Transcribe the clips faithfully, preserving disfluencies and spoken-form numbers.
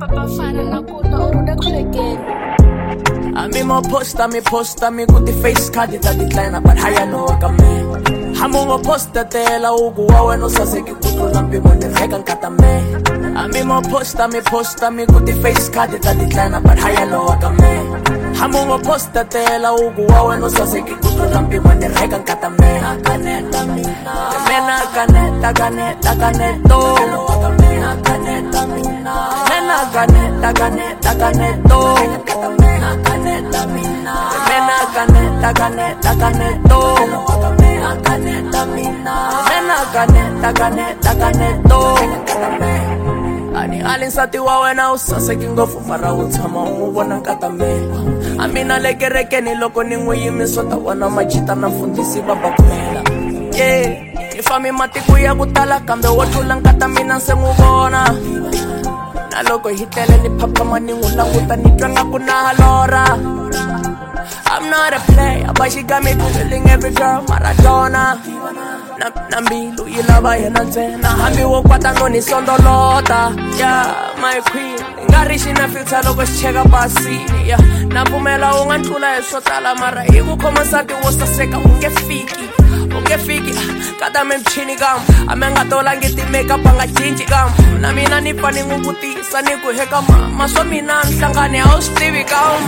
bafana nakuta uruda kulekeni. Ami mo posta mi posta mi kuti face card ta decline but haya no kame. Hamu mo posta tela ugu wawe no sase ki kutu lampi mo ne regan katame. Ami mo posta mi posta mi kuti face card ta decline but haya no kame. Hamu mo posta tela ugu wawe no sase ki kutu lampi mo ne regan katame. Kaneta mina mena kaneta kaneta kaneto kaneta mina mena kaneta kaneta kaneto kaneta mina mena kaneta kaneta kaneto kaneta mina mena kaneta kaneta kaneto. Ani alinsati wa wena usase kingofu mara utama umubona nkatame. Amina lekerekeni loko ni n'wi yimisota wana machita na mfundisi baba kumela. Yeah, ifami matiku ya kutala kambe wo tlula nkata mina se n'wi vona. Na loko hitele ni phapha mani n'wi languta ni twa nga ku na halora. I'm not a player, but she got me feeling every girl Maradona. Na mbilu ilava yena ntsena hambi wo kwata no ni sondolota. Yeah, my queen ngari xina filter loko xi cheka basini. Yeah, na pfumela u nga tlula hi swo tala mara hi ku khoma nsati wo saseka u nge fiki u nge fiki kada me mchini kam ame nga tolangi ti makeup anga cinci kam. Na mina ni fa ni n'wi vutisa ni ku heka mama swa mina nhlangane a wu swi tivi kam.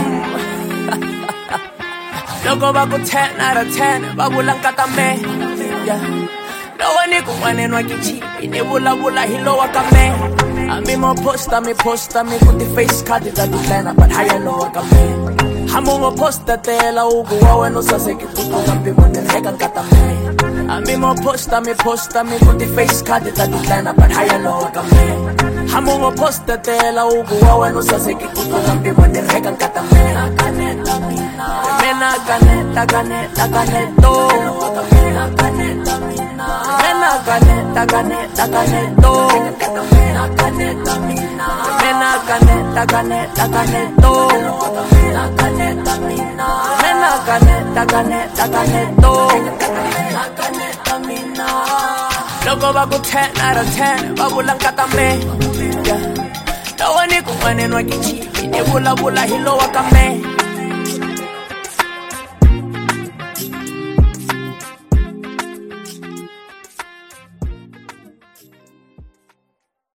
Loko va ku ten out of ten va vula nkatame. Yeah, lowa ni kun'wane nwa kichipi ni vulavula hi lowa ka me. Ami mo posta mi posta mi kuti face card ta decline but haya lowa ka me. Hamu mo posta tela ugu wawe no saseki kutu lampi mo ne rega nkatame. Ami mo posta mi posta mi kuti face card ta decline but haya lowa ka me. Hamu mo posta tela ugu wawe no saseki kutu lampi mo ne rega nkatame. Kaneta mina mena kaneta kaneta kaneto kaneta mina mena kaneta kaneta kaneto kaneta mina mena kaneta kaneta kaneto kaneta mina mena kaneta kaneta kaneto kaneta mina. Loko va ku ten out of ten va vula nkatame. Yeah, lowa ni kun'wane nwa kichipi ni vulavula hi lowa ka me.